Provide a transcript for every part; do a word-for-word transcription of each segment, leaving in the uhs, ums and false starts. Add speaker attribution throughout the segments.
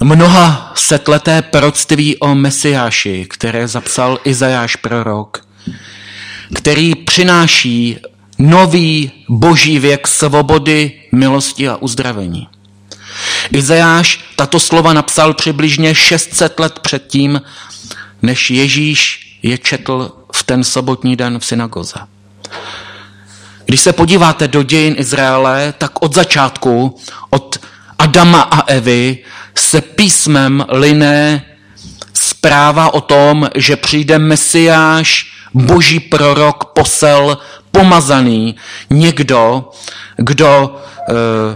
Speaker 1: mnoha setleté proroctví o Mesiáši, které zapsal Izajáš prorok, který přináší nový boží věk svobody, milosti a uzdravení. Izajáš tato slova napsal přibližně šest set let předtím, než Ježíš je četl v ten sobotní den v synagoze. Když se podíváte do dějin Izraele, tak od začátku, od Adama a Evy, se písmem liné zpráva o tom, že přijde Mesiáš, boží prorok, posel, pomazaný, někdo, kdo eh,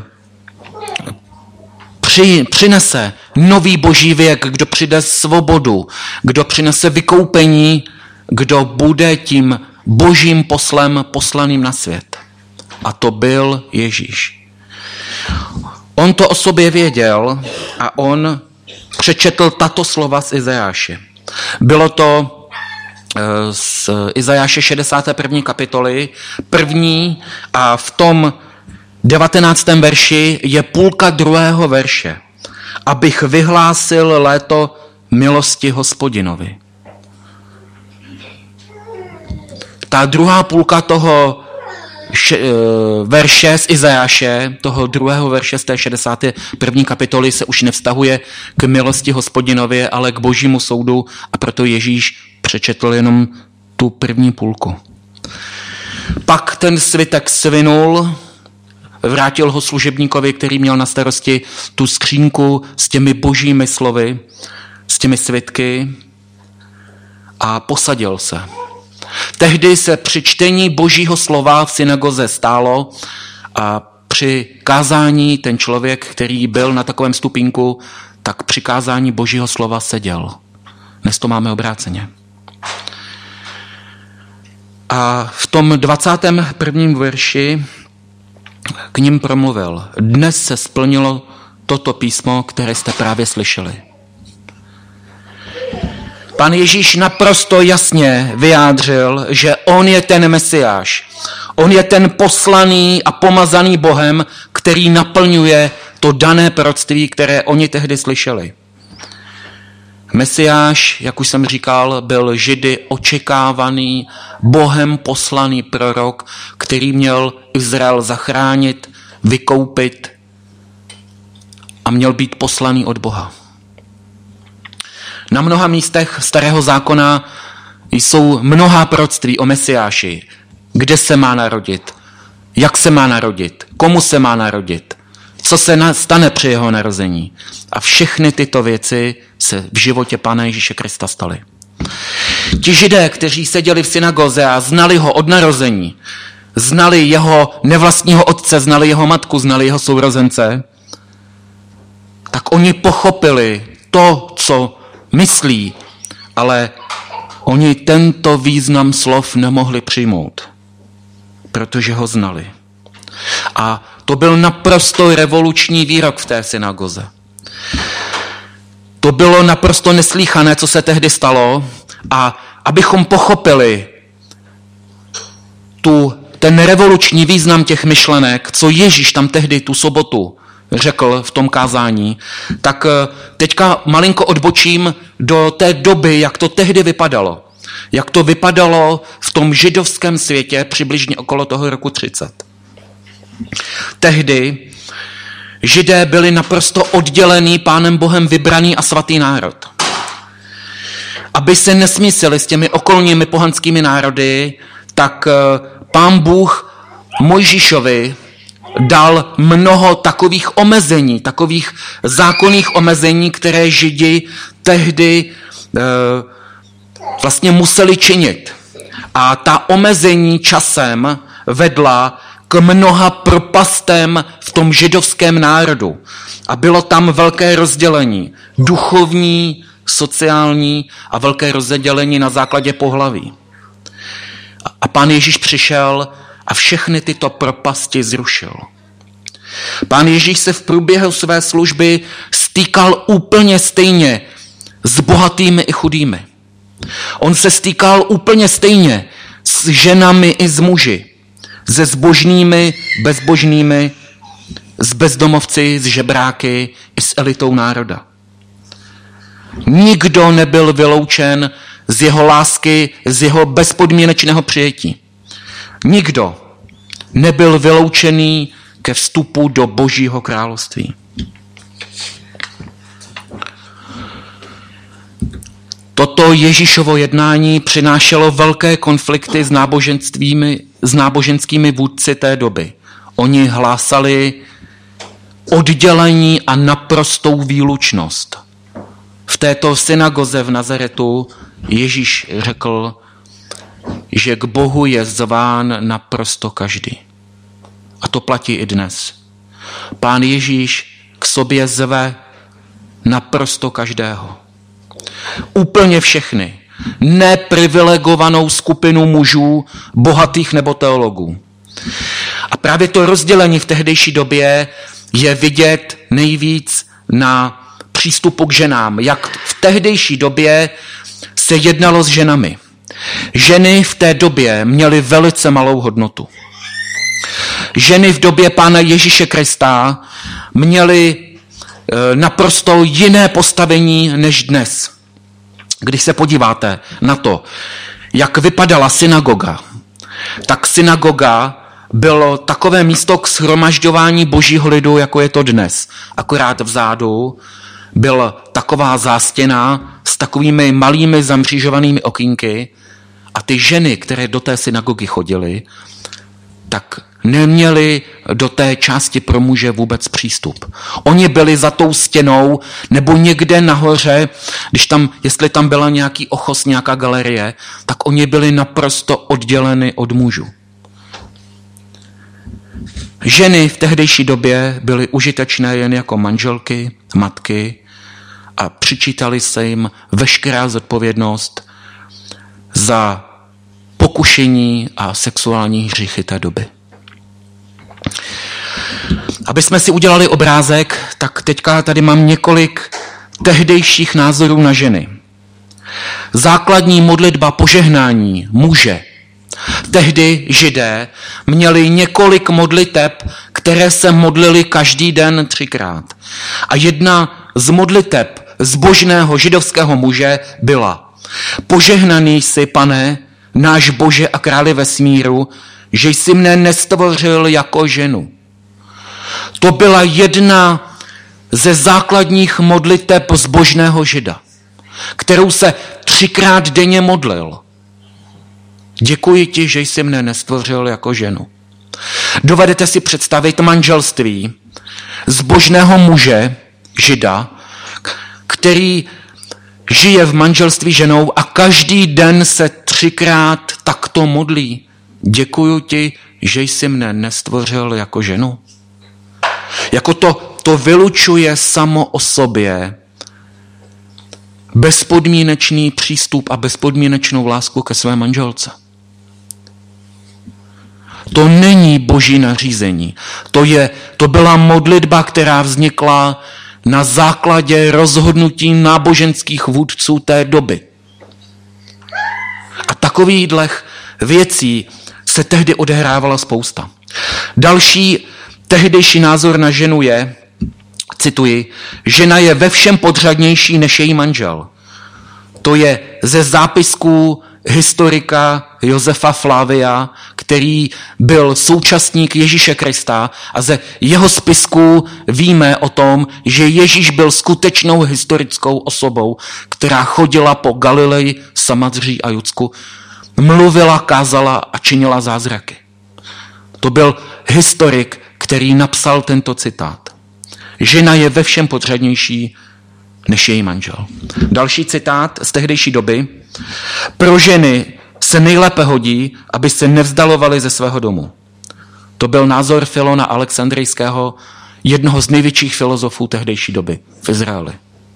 Speaker 1: při, přinese nový boží věk, kdo přijde svobodu, kdo přinese vykoupení, kdo bude tím božím poslem poslaným na svět. A to byl Ježíš. On to o sobě věděl a on přečetl tato slova z Izajáše. Bylo to z Izajáše šedesáté první kapitoly, první a v tom devatenáctém verši je půlka druhého verše. Abych vyhlásil léto milosti Hospodinovi. Ta druhá půlka toho š, verše z Izajáše, toho druhého verše z té šedesáté první kapitoly se už nevztahuje k milosti Hospodinovi, ale k božímu soudu a proto Ježíš přečetl jenom tu první půlku. Pak ten svitek svinul, vrátil ho služebníkovi, který měl na starosti tu skřínku s těmi božími slovy, s těmi svitky a posadil se. Tehdy se při čtení božího slova v synagoze stálo a při kázání ten člověk, který byl na takovém stupínku, tak při kázání božího slova seděl. Dnes to máme obráceně. A v tom dvacátém prvním verši k ním promluvil. Dnes se splnilo toto písmo, které jste právě slyšeli. Pan Ježíš naprosto jasně vyjádřil, že on je ten Mesiáš. On je ten poslaný a pomazaný Bohem, který naplňuje to dané proroctví, které oni tehdy slyšeli. Mesiáš, jak už jsem říkal, byl Židy očekávaný, Bohem poslaný prorok, který měl Izrael zachránit, vykoupit a měl být poslaný od Boha. Na mnoha místech Starého zákona jsou mnohá proroctví o Mesiáši. Kde se má narodit? Jak se má narodit? Komu se má narodit? Co se stane při jeho narození? A všechny tyto věci se v životě Pána Ježíše Krista staly. Ti Židé, kteří seděli v synagoze a znali ho od narození, znali jeho nevlastního otce, znali jeho matku, znali jeho sourozence, tak oni pochopili to, co myslí, ale oni tento význam slov nemohli přijmout, protože ho znali. A to byl naprosto revoluční výrok v té synagoze. To bylo naprosto neslýchané, co se tehdy stalo, a abychom pochopili tu, ten revoluční význam těch myšlenek, co Ježíš tam tehdy tu sobotu řekl v tom kázání, tak teďka malinko odbočím do té doby, jak to tehdy vypadalo. Jak to vypadalo v tom židovském světě přibližně okolo toho roku třicet. Tehdy Židé byli naprosto oddělený Pánem Bohem vybraný a svatý národ. Aby se nesmísili s těmi okolními pohanskými národy, tak Pán Bůh Mojžíšovi dal mnoho takových omezení, takových zákonných omezení, které Židi tehdy e, vlastně museli činit. A ta omezení časem vedla k mnoha propastem v tom židovském národu. A bylo tam velké rozdělení, duchovní, sociální a velké rozdělení na základě pohlaví. A Pán Ježíš přišel a všechny tyto propasti zrušil. Pán Ježíš se v průběhu své služby stýkal úplně stejně s bohatými i chudými. On se stýkal úplně stejně s ženami i s muži, se zbožnými, bezbožnými, s bezdomovci, s žebráky i s elitou národa. Nikdo nebyl vyloučen z jeho lásky, z jeho bezpodmínečného přijetí. Nikdo nebyl vyloučený ke vstupu do Božího království. Toto Ježíšovo jednání přinášelo velké konflikty s náboženstvími, s náboženskými vůdci té doby. Oni hlásali oddělení a naprostou výlučnost. V této synagoze v Nazaretu Ježíš řekl, že k Bohu je zván naprosto každý. A to platí i dnes. Pán Ježíš k sobě zve naprosto každého. Úplně všechny. Neprivilegovanou skupinu mužů, bohatých nebo teologů. A právě to rozdělení v tehdejší době je vidět nejvíc na přístupu k ženám. Jak v tehdejší době se jednalo s ženami. Ženy v té době měly velice malou hodnotu. Ženy v době Pána Ježíše Krista měly naprosto jiné postavení než dnes. Když se podíváte na to, jak vypadala synagoga, tak synagoga bylo takové místo k shromažďování božího lidu, jako je to dnes. Akorát vzadu byla taková zástěna s takovými malými zamřížovanými okýnky a ty ženy, které do té synagogy chodily, tak neměli do té části pro muže vůbec přístup. Oni byli za tou stěnou nebo někde nahoře, když tam, jestli tam byla nějaký ochos, nějaká galerie, tak oni byli naprosto odděleni od mužů. Ženy v tehdejší době byly užitečné jen jako manželky, matky a přičítali se jim veškerá zodpovědnost za pokušení a sexuální hříchy té doby. Aby jsme si udělali obrázek, tak teďka tady mám několik tehdejších názorů na ženy. Základní modlitba požehnání muže. Tehdy Židé měli několik modliteb, které se modlili každý den třikrát. A jedna z modliteb zbožného židovského muže byla: Požehnaný jsi, Pane, náš Bože a králi vesmíru, že jsi mne nestvořil jako ženu. To byla jedna ze základních modliteb zbožného Žida, kterou se třikrát denně modlil. Děkuji ti, že jsi mne nestvořil jako ženu. Dovedete si představit manželství zbožného muže, Žida, který žije v manželství ženou a každý den se třikrát takto modlí. Děkuji ti, že jsi mne nestvořil jako ženu. Jako to, to vylučuje samo o sobě bezpodmínečný přístup a bezpodmínečnou lásku ke své manželce. To není boží nařízení. To, je, to byla modlitba, která vznikla na základě rozhodnutí náboženských vůdců té doby. A takovýchhle věcí se tehdy odehrávala spousta. Další tehdejší názor na ženu je, cituji, žena je ve všem podřadnější než její manžel. To je ze zápisků historika Josefa Flavia, který byl současník Ježíše Krista, a ze jeho spisků víme o tom, že Ježíš byl skutečnou historickou osobou, která chodila po Galileji, Samadří a Judsku, mluvila, kázala a činila zázraky. To byl historik, který napsal tento citát. Žena je ve všem podřadnější než její manžel. Další citát z tehdejší doby. Pro ženy se nejlépe hodí, aby se nevzdalovali ze svého domu. To byl názor Filona Alexandrijského, jednoho z největších filozofů tehdejší doby v Izraeli.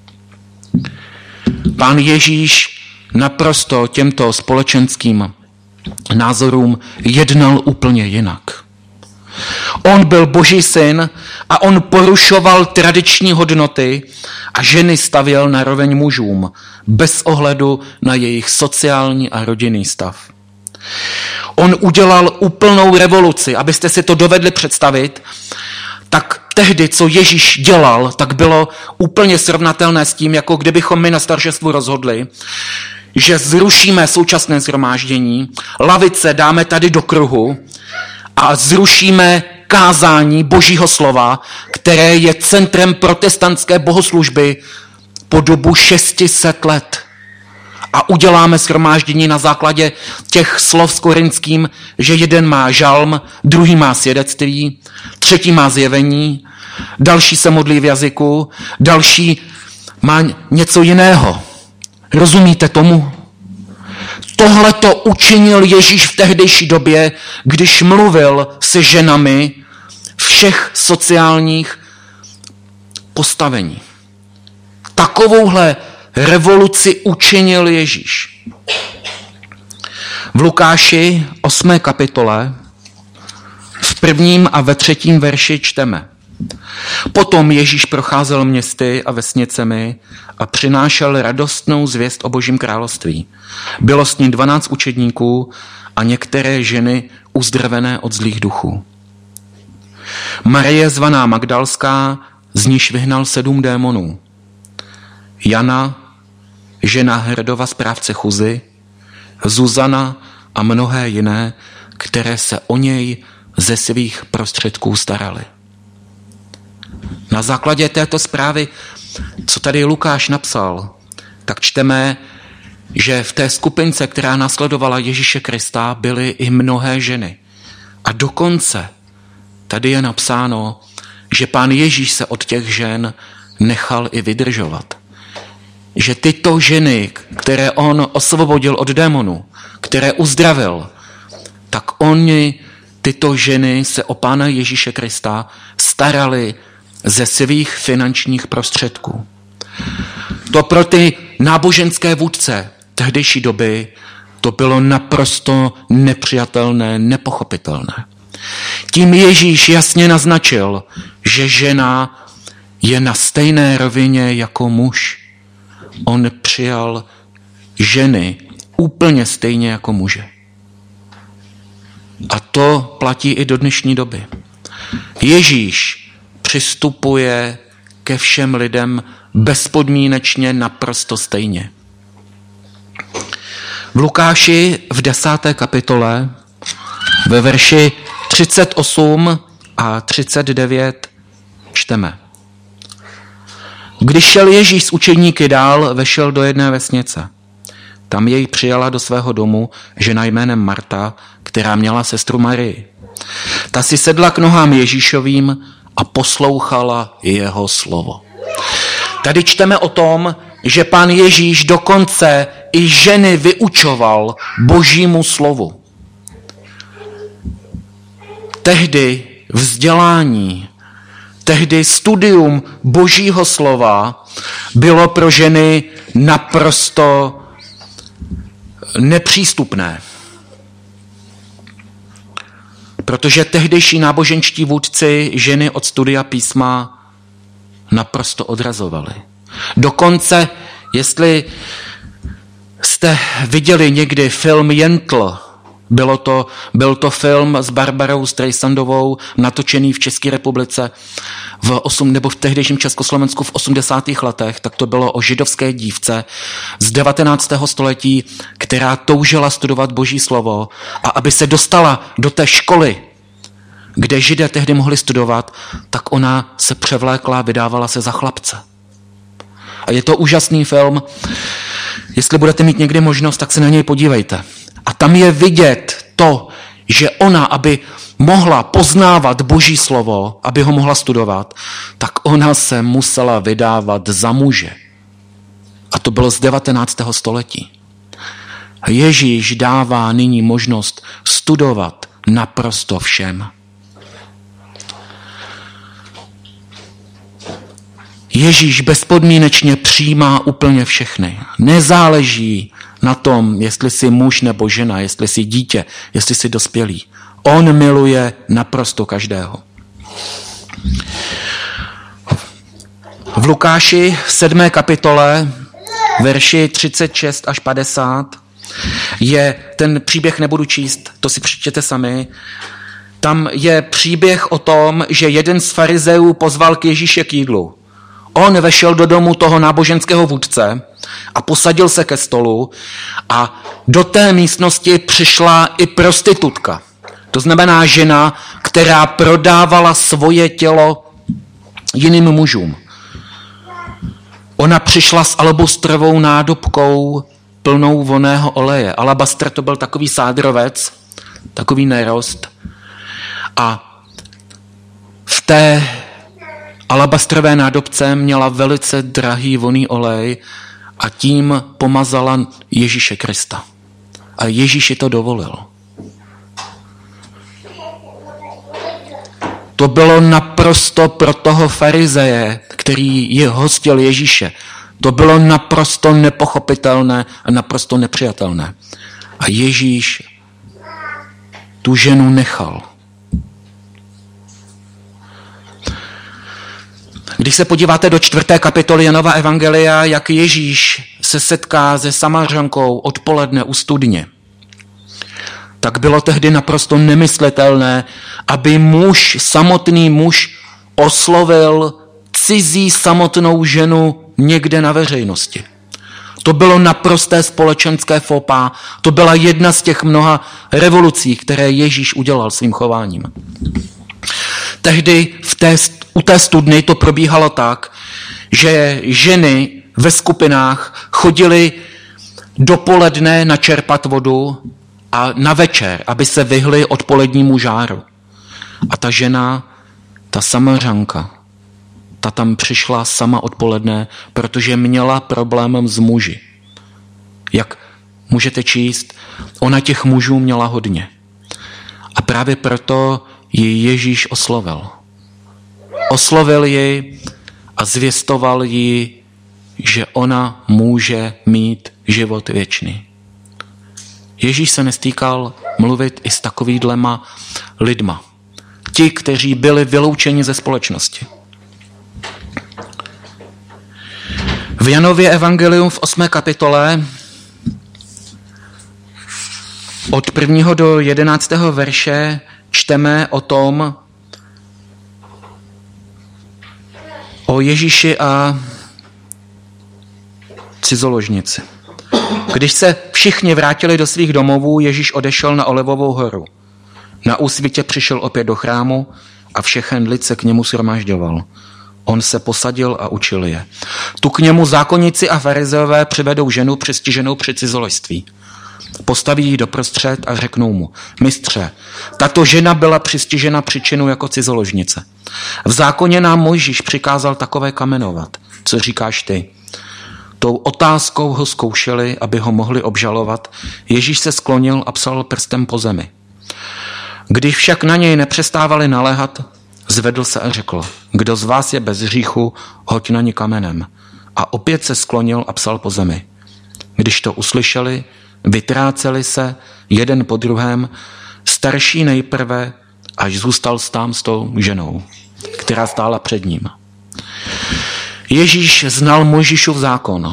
Speaker 1: Pán Ježíš naprosto těmto společenským názorům jednal úplně jinak. On byl Boží syn a on porušoval tradiční hodnoty a ženy stavěl na roveň mužům, bez ohledu na jejich sociální a rodinný stav. On udělal úplnou revoluci, abyste si to dovedli představit, tak tehdy, co Ježíš dělal, tak bylo úplně srovnatelné s tím, jako kdybychom my na staršestvu rozhodli, že zrušíme současné shromáždění, lavice dáme tady do kruhu a zrušíme kázání Božího slova, které je centrem protestantské bohoslužby po dobu šest set let. A uděláme shromáždění na základě těch slov s Korinským, že jeden má žalm, druhý má svědectví, třetí má zjevení, další se modlí v jazyku, další má něco jiného. Rozumíte tomu? Tohle to učinil Ježíš v tehdejší době, když mluvil se ženami všech sociálních postavení. Takovouhle revoluci učinil Ježíš. V Lukáši osmé kapitole v prvním a ve třetím verši čteme. Potom Ježíš procházel městy a vesnicemi a přinášel radostnou zvěst o Božím království. Bylo s ním dvanáct učedníků a některé ženy uzdravené od zlých duchů. Marie zvaná Magdalská, z níž vyhnal sedm démonů. Jana, žena Herdova správce Chuzy, Zuzana a mnohé jiné, které se o něj ze svých prostředků starali. Na základě této zprávy, co tady Lukáš napsal, tak čteme, že v té skupince, která následovala Ježíše Krista, byly i mnohé ženy. A dokonce tady je napsáno, že pán Ježíš se od těch žen nechal i vydržovat. Že tyto ženy, které on osvobodil od démonů, které uzdravil, tak oni, tyto ženy, se o pána Ježíše Krista starali ze svých finančních prostředků. To pro ty náboženské vůdce tehdejší doby to bylo naprosto nepřijatelné, nepochopitelné. Tím Ježíš jasně naznačil, že žena je na stejné rovině jako muž. On přijal ženy úplně stejně jako muže. A to platí i do dnešní doby. Ježíš přistupuje ke všem lidem bezpodmínečně naprosto stejně. V Lukáši v desáté kapitole ve verši třicet osm a třicet devět čteme. Když šel Ježíš s učedníky dál, vešel do jedné vesnice. Tam jej přijala do svého domu žena jménem Marta, která měla sestru Marii. Ta si sedla k nohám Ježíšovým a poslouchala jeho slovo. Tady čteme o tom, že pán Ježíš dokonce i ženy vyučoval Božímu slovu. Tehdy vzdělání, tehdy studium Božího slova bylo pro ženy naprosto nepřístupné. Protože tehdejší náboženští vůdci ženy od studia písma naprosto odrazovali. Dokonce, jestli jste viděli někdy film Jentl, bylo to, byl to film s Barbarou Streisandovou, natočený v České republice v osm, nebo v tehdejším Československu v osmdesátých letech, tak to bylo o židovské dívce z devatenáctého století, která toužila studovat Boží slovo a aby se dostala do té školy, kde Židé tehdy mohli studovat, tak ona se převlékla, vydávala se za chlapce. A je to úžasný film. Jestli budete mít někdy možnost, tak se na něj podívejte. A tam je vidět to, že ona, aby mohla poznávat Boží slovo, aby ho mohla studovat, tak ona se musela vydávat za muže. A to bylo z devatenáctého století. Ježíš dává nyní možnost studovat naprosto všem. Ježíš bezpodmínečně přijímá úplně všechny. Nezáleží na tom, jestli jsi muž nebo žena, jestli jsi dítě, jestli jsi dospělý. On miluje naprosto každého. V Lukáši v sedmé kapitole, verši třicet šest až padesát, je ten příběh, nebudu číst, to si přečtěte sami, Tam je příběh o tom, že jeden z farizeů pozval k Ježíše k jídlu. On vešel do domu toho náboženského vůdce a posadil se ke stolu a do té místnosti přišla i prostitutka. To znamená žena, která prodávala svoje tělo jiným mužům. Ona přišla s alabastrovou nádobkou plnou vonného oleje. Alabastr to byl takový sádrovec, takový nerost. A v té alabastrové nádobce měla velice drahý vonný olej a tím pomazala Ježíše Krista. A Ježíši to dovolil. To bylo naprosto pro toho farizeje, který je hostil Ježíše. To bylo naprosto nepochopitelné a naprosto nepřijatelné. A Ježíš tu ženu nechal. Když se podíváte do čtvrté kapitoly Janova evangelia, jak Ježíš se setká se Samařankou odpoledne u studně, tak bylo tehdy naprosto nemyslitelné, aby muž, samotný muž, oslovil cizí samotnou ženu někde na veřejnosti. To bylo naprosté společenské fópa. To byla jedna z těch mnoha revolucí, které Ježíš udělal svým chováním. Tehdy v té, u té studny to probíhalo tak, že ženy ve skupinách chodily dopoledne načerpat vodu a na večer, aby se vyhly odpolednímu žáru. A ta žena, ta Samařanka, ta tam přišla sama odpoledne, protože měla problém s muži. Jak můžete číst, ona těch mužů měla hodně. A právě proto ji Ježíš oslovil. Oslovil ji a zvěstoval ji, že ona může mít život věčný. Ježíš se nestýkal mluvit i s takovýhlema lidma. Ti, kteří byli vyloučeni ze společnosti. V Janově evangelium v osmé kapitole od prvního do jedenáctého verše čteme o tom, o Ježíši a cizoložnici. Když se všichni vrátili do svých domovů, Ježíš odešel na Olivovou horu. Na úsvitě přišel opět do chrámu a všechen lid se k němu shromažďoval. On se posadil a učil je. Tu k němu zákonníci a farizeové přivedou ženu přistiženou při cizoložství. Postaví ji doprostřed a řeknou mu: Mistře, tato žena byla přistižena při činu jako cizoložnice. V zákoně nám Mojžíš přikázal takové kamenovat. Co říkáš ty? Tou otázkou ho zkoušeli, aby ho mohli obžalovat. Ježíš se sklonil a psal prstem po zemi. Když však na něj nepřestávali naléhat, zvedl se a řekl: Kdo z vás je bez hříchu, hoď na ní kamenem. A opět se sklonil a psal po zemi. Když to uslyšeli, vytráceli se jeden po druhém, starší nejprve, až zůstal stám s tou ženou, která stála před ním. Ježíš znal Mojžíšův zákon.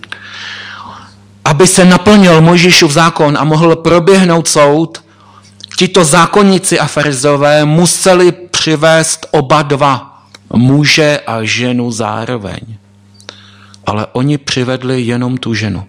Speaker 1: Aby se naplnil Mojžíšův zákon a mohl proběhnout soud, tito zákonníci a farizeové museli přivést oba dva, muže a ženu zároveň. Ale oni přivedli jenom tu ženu.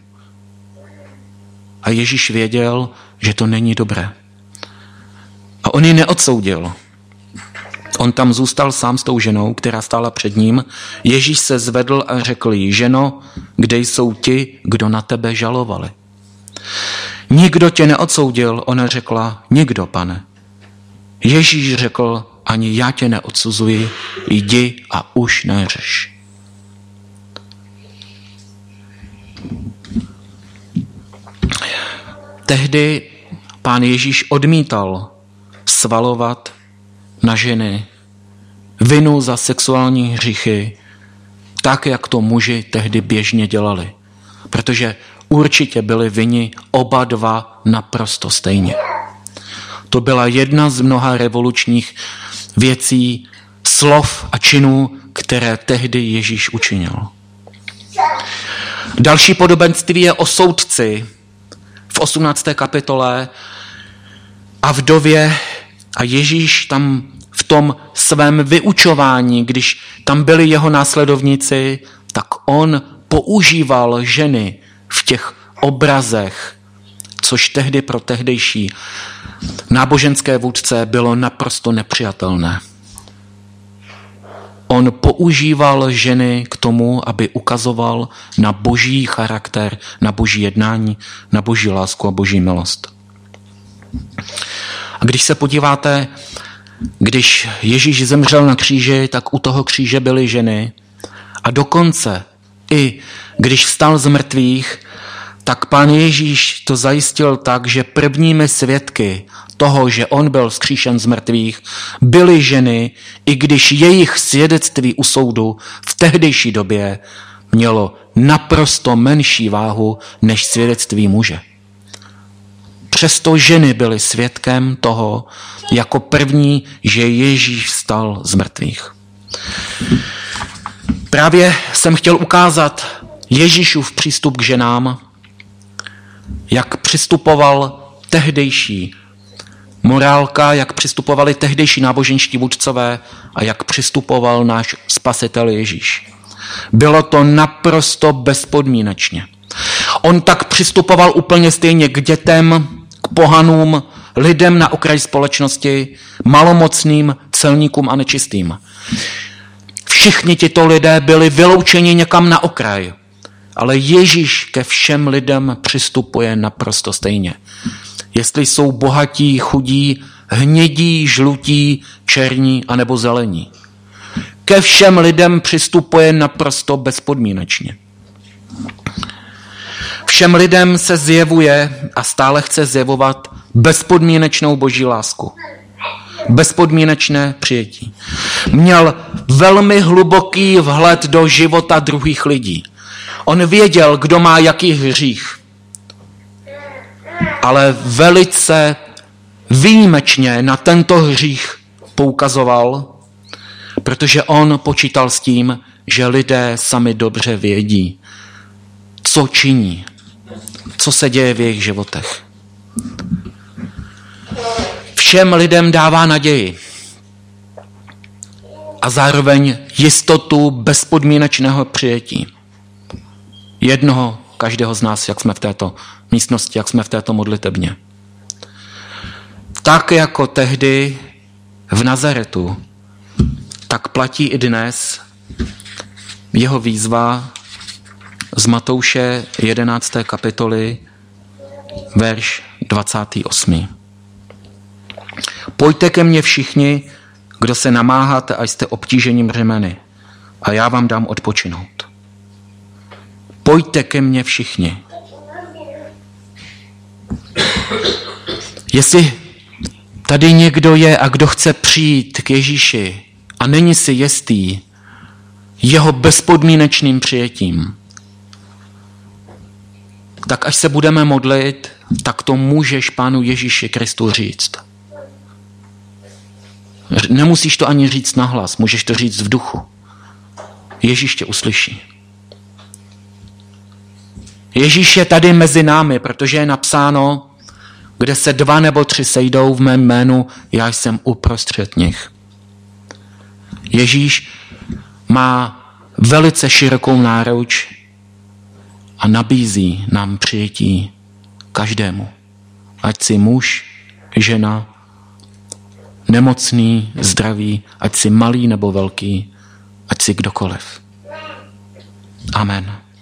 Speaker 1: A Ježíš věděl, že to není dobré. A on ji neodsoudil. On tam zůstal sám s tou ženou, která stála před ním. Ježíš se zvedl a řekl jí: Ženo, kde jsou ti, kdo na tebe žalovali? Nikdo tě neodsoudil, ona řekla: Nikdo, pane. Ježíš řekl: Ani já tě neodsuzuji, jdi a už neřeš. Tehdy pán Ježíš odmítal svalovat na ženy vinu za sexuální hříchy, tak, jak to muži tehdy běžně dělali. Protože určitě byli vinni oba dva naprosto stejně. To byla jedna z mnoha revolučních věcí, slov a činů, které tehdy Ježíš učinil. Další podobenství je o soudci v osmnácté kapitole a vdově A Ježíš tam v tom svém vyučování, když tam byli jeho následovníci, tak on používal ženy v těch obrazech, což tehdy pro tehdejší náboženské vůdce bylo naprosto nepřijatelné. On používal ženy k tomu, aby ukazoval na boží charakter, na boží jednání, na boží lásku a boží milost. A když se podíváte, když Ježíš zemřel na kříži, tak u toho kříže byly ženy. A dokonce i když vstal z mrtvých, tak pán Ježíš to zajistil tak, že prvními svědky toho, že on byl vzkříšen z mrtvých, byly ženy, i když jejich svědectví u soudu v tehdejší době mělo naprosto menší váhu než svědectví muže. Přesto ženy byly svědkem toho, jako první, že Ježíš vstal z mrtvých. Právě jsem chtěl ukázat Ježíšův přístup k ženám, jak přistupoval tehdejší morálka, jak přistupovali tehdejší náboženští vůdcové a jak přistupoval náš spasitel Ježíš. Bylo to naprosto bezpodmínečně. On tak přistupoval úplně stejně k dětem, k pohanům, lidem na okraji společnosti, malomocným, celníkům a nečistým. Všichni tito lidé byli vyloučeni někam na okraj, ale Ježíš ke všem lidem přistupuje naprosto stejně. Jestli jsou bohatí, chudí, hnědí, žlutí, černí anebo zelení. Ke všem lidem přistupuje naprosto bezpodmínečně. Všem lidem se zjevuje a stále chce zjevovat bezpodmínečnou boží lásku. Bezpodmínečné přijetí. Měl velmi hluboký vhled do života druhých lidí. On věděl, kdo má jaký hřích. Ale velice výjimečně na tento hřích poukazoval, protože on počítal s tím, že lidé sami dobře vědí, co činí, co se děje v jejich životech. Všem lidem dává naději a zároveň jistotu bezpodmínečného přijetí. Jednoho, každého z nás, jak jsme v této místnosti, jak jsme v této modlitebně. Tak jako tehdy v Nazaretu, tak platí i dnes jeho výzva z Matouše jedenácté kapitoly, verš dvacátý osmý. Pojďte ke mně všichni, kdo se namáháte a jste obtíženi břemeny, a já vám dám odpočinout. Pojďte ke mně všichni. Jestli tady někdo je a kdo chce přijít k Ježíši a není si jistý jeho bezpodmínečným přijetím, tak až se budeme modlit, tak to můžeš Pánu Ježíši Kristu říct. Nemusíš to ani říct nahlas, můžeš to říct v duchu. Ježíš tě uslyší. Ježíš je tady mezi námi, protože je napsáno, kde se dva nebo tři sejdou v mém jménu, já jsem uprostřed nich. Ježíš má velice širokou náruč a nabízí nám přijetí každému. Ať si muž, žena, nemocný, zdravý, ať si malý nebo velký, ať si kdokoliv. Amen.